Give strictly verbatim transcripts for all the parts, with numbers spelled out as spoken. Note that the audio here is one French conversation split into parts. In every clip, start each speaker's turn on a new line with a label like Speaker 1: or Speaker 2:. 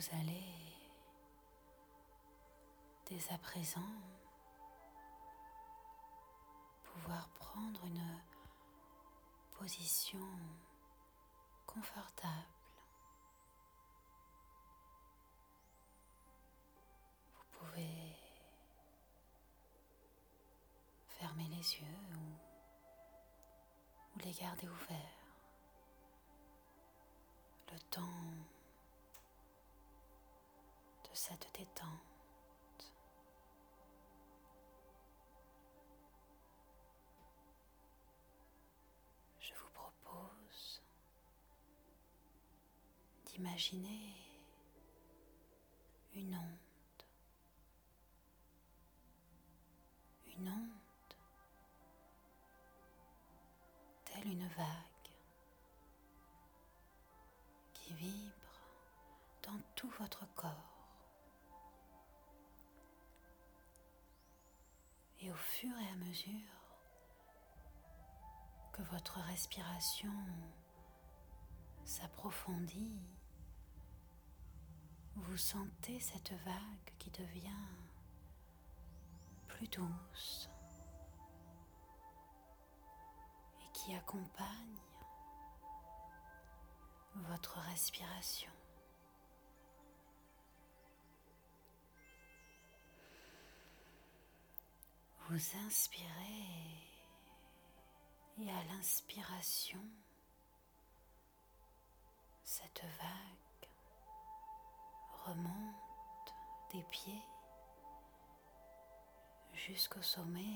Speaker 1: vous allez dès à présent pouvoir prendre une position confortable. Vous pouvez fermer les yeux ou, ou les garder ouverts. Le temps de cette détente. Je vous propose d'imaginer une onde, une onde telle une vague qui vibre dans tout votre corps. Et au fur et à mesure que votre respiration s'approfondit, vous sentez cette vague qui devient plus douce et qui accompagne votre respiration. Vous inspirez et à l'inspiration, cette vague remonte des pieds jusqu'au sommet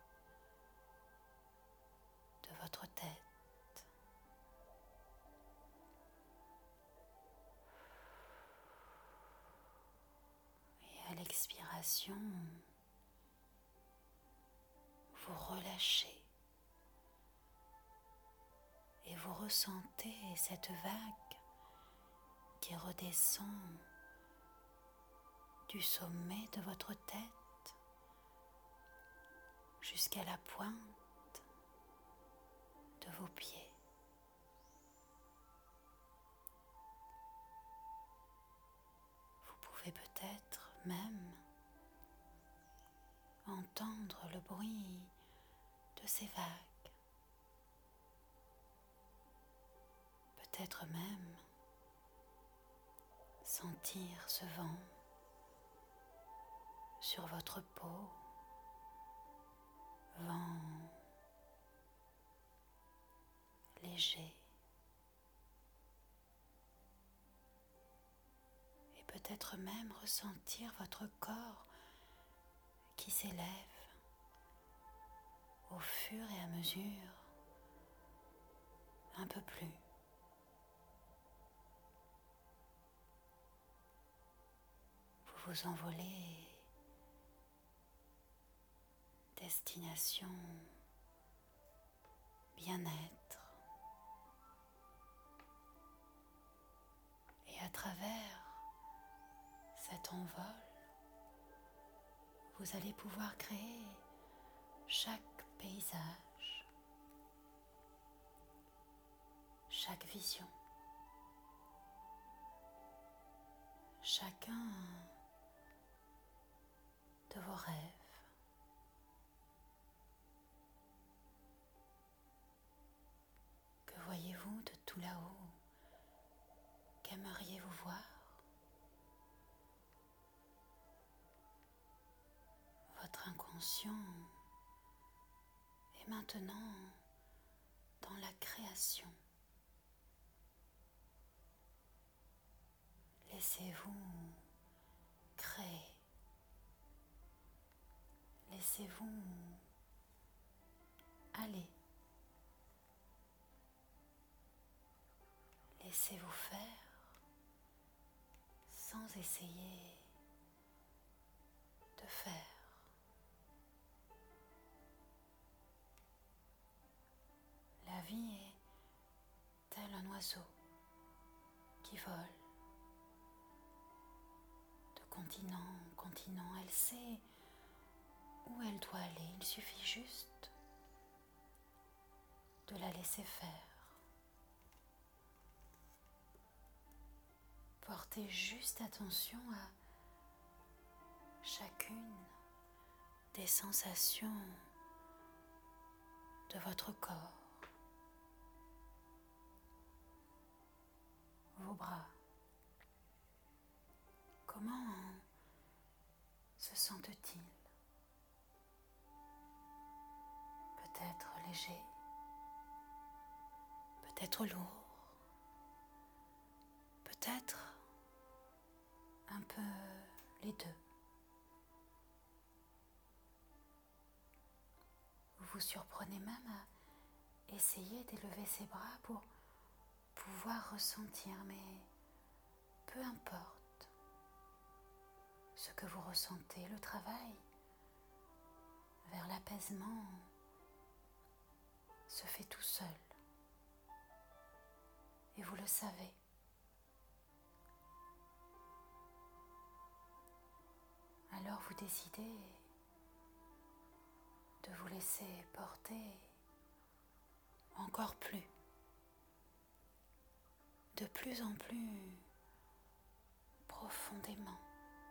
Speaker 1: de votre tête. Et à l'expiration, vous relâchez et vous ressentez cette vague qui redescend du sommet de votre tête jusqu'à la pointe de vos pieds. Vous pouvez peut-être même entendre le bruit de ces vagues. Peut-être même sentir ce vent sur votre peau, vent léger. Et peut-être même ressentir votre corps qui s'élève au fur et à mesure un peu plus. Vous vous envolez, destination bien-être. Et à travers cet envol, vous allez pouvoir créer chaque paysage, chaque vision, chacun de vos rêves. Que voyez-vous de tout là-haut? Qu'aimeriez-vous voir? Votre inconscient est maintenant dans la création. Laissez-vous créer. Laissez-vous aller. Laissez-vous faire sans essayer de faire. La vie est tel un oiseau qui vole de continent en continent. Elle sait où elle doit aller. Il suffit juste de la laisser faire. portez juste attention à chacune des sensations de votre corps. Vos bras. Comment se sentent-ils? Peut-être léger, peut-être lourd, peut-être un peu les deux. Vous vous surprenez même à essayer d'élever ses bras pour pouvoir ressentir, mais peu importe ce que vous ressentez, le travail vers l'apaisement se fait tout seul. Et vous le savez. Alors vous décidez de vous laisser porter encore plus, de plus en plus profondément,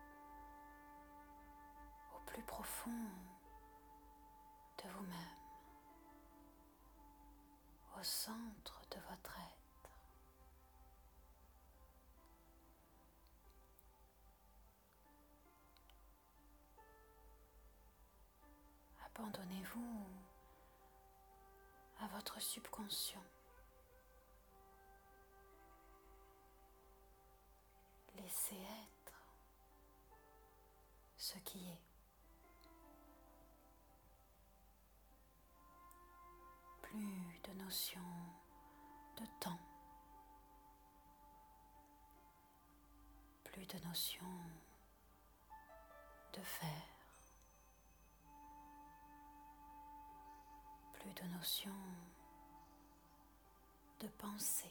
Speaker 1: au plus profond de vous-même, au centre de votre être. Abandonnez-vous à votre subconscient. Laissez être ce qui est. Plus de notion de temps, plus de notion de faire, plus de notion de penser,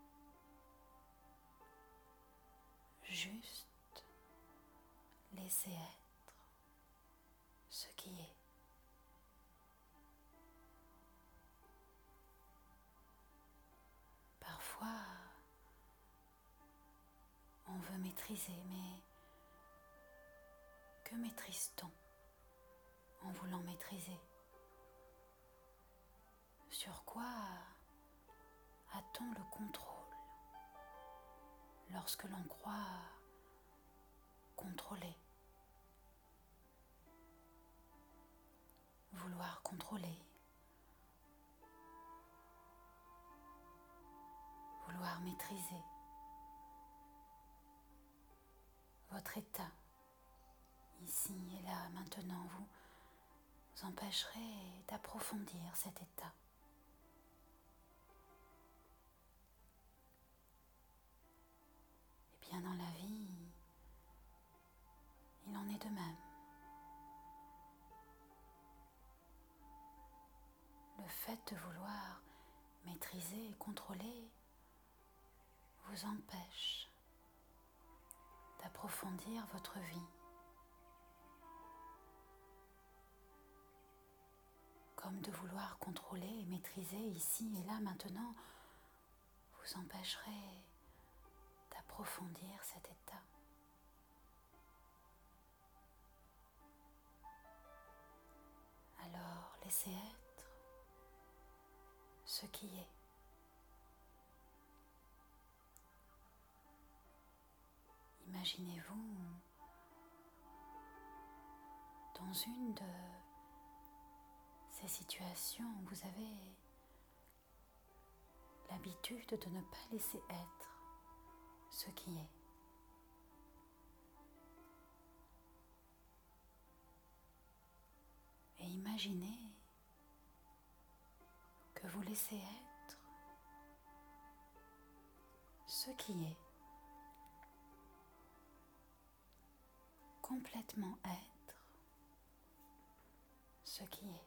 Speaker 1: juste laisser être ce qui est. Parfois, on veut maîtriser, mais que maîtrise-t-on en voulant maîtriser? Sur quoi a-t-on le contrôle lorsque l'on croit contrôler? Vouloir contrôler, vouloir maîtriser votre état, ici et là, maintenant, vous empêcherez d'approfondir cet état. Et bien dans la vie, il en est de même. Le fait de vouloir maîtriser et contrôler vous empêche d'approfondir votre vie. Comme de vouloir contrôler et maîtriser ici et là maintenant vous empêcherez d'approfondir cet état. Alors laissez être ce qui est. Imaginez-vous dans une de ces situations où vous avez l'habitude de ne pas laisser être ce qui est. Et imaginez que vous laissez être ce qui est, complètement être ce qui est.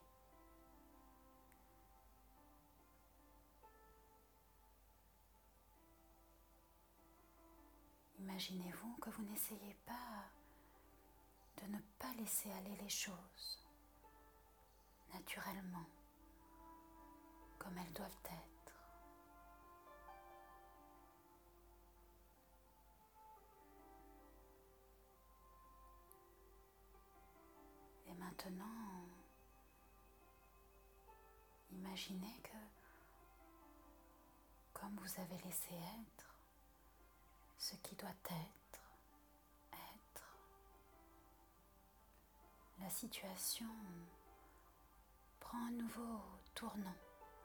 Speaker 1: Imaginez-vous que vous n'essayez pas de ne pas laisser aller les choses naturellement, comme elles doivent être. maintenant, imaginez que, comme vous avez laissé être, ce qui doit être, être. La situation prend un nouveau tournant.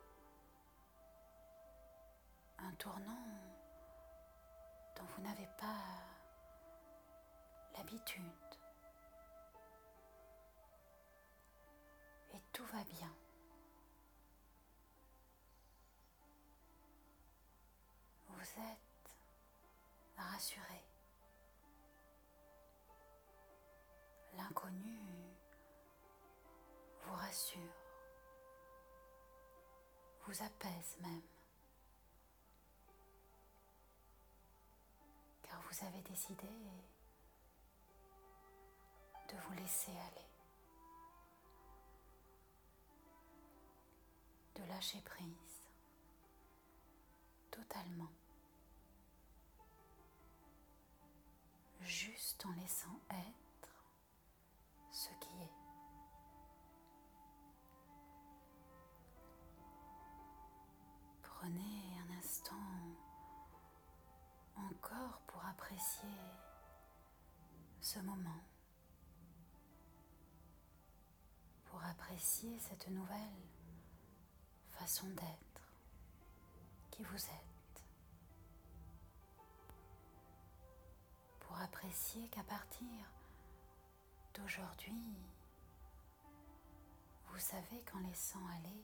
Speaker 1: Un tournant dont vous n'avez pas l'habitude. Et tout va bien. Vous êtes rassuré. L'inconnu vous rassure, vous apaise même, car vous avez décidé de vous laisser aller, de lâcher prise totalement, juste en laissant être ce qui est. Prenez un instant encore pour apprécier ce moment, pour apprécier cette nouvelle façon d'être qui vous êtes, pour apprécier qu'à partir d'aujourd'hui, vous savez qu'en laissant aller,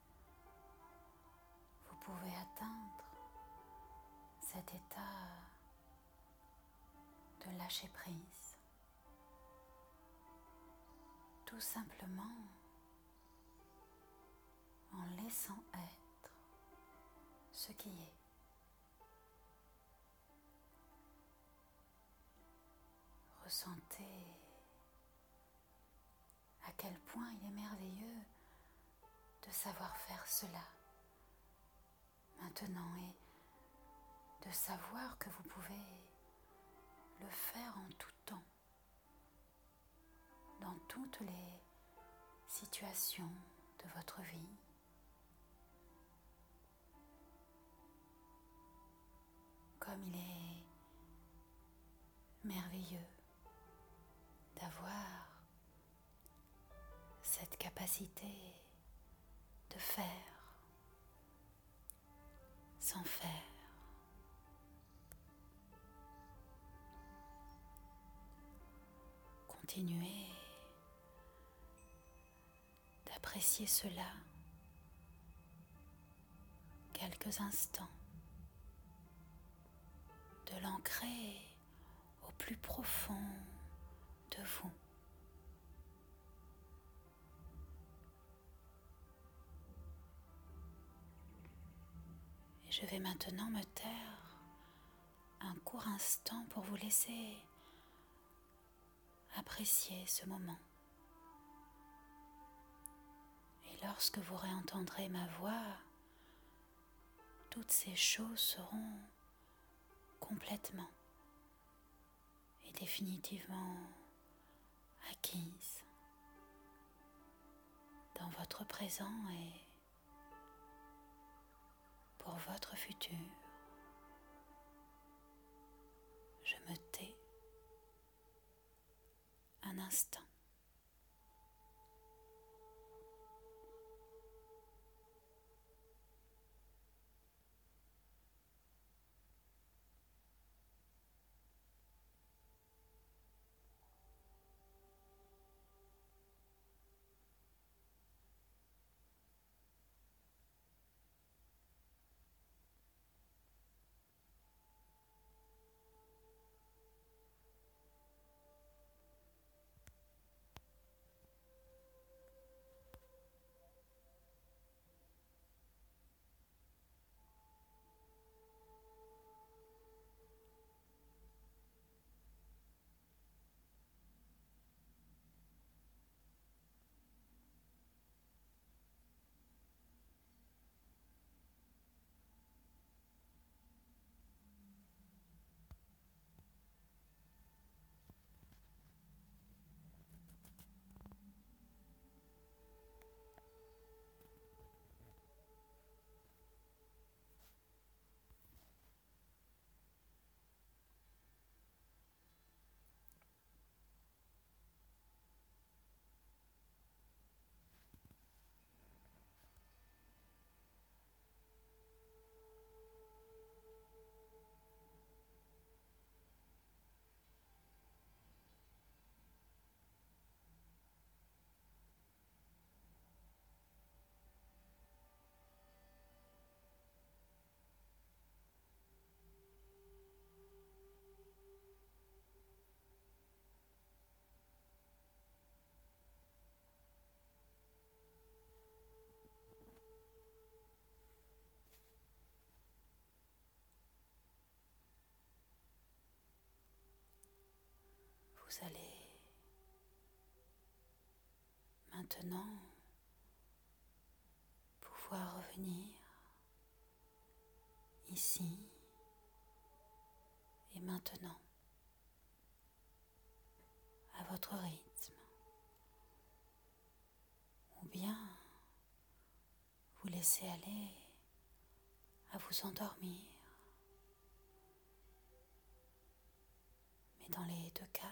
Speaker 1: vous pouvez atteindre cet état de lâcher prise, tout simplement en laissant être ce qui est. Ressentez à quel point il est merveilleux de savoir faire cela maintenant et de savoir que vous pouvez le faire en tout temps, dans toutes les situations de votre vie. Comme il est merveilleux d'avoir cette capacité de faire sans faire. Continuez d'apprécier cela quelques instants, de l'ancrer au plus profond de vous. Et je vais maintenant me taire un court instant pour vous laisser apprécier ce moment. Et lorsque vous réentendrez ma voix, toutes ces choses seront complètement et définitivement acquises dans votre présent et pour votre futur. Je me tais un instant. Vous allez maintenant pouvoir revenir ici et maintenant à votre rythme, ou bien vous laisser aller à vous endormir. Mais dans les deux cas,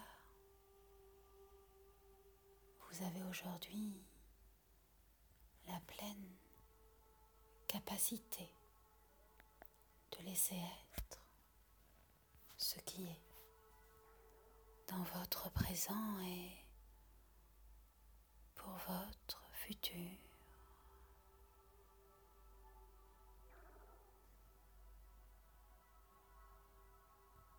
Speaker 1: vous avez aujourd'hui la pleine capacité de laisser être ce qui est dans votre présent et pour votre futur.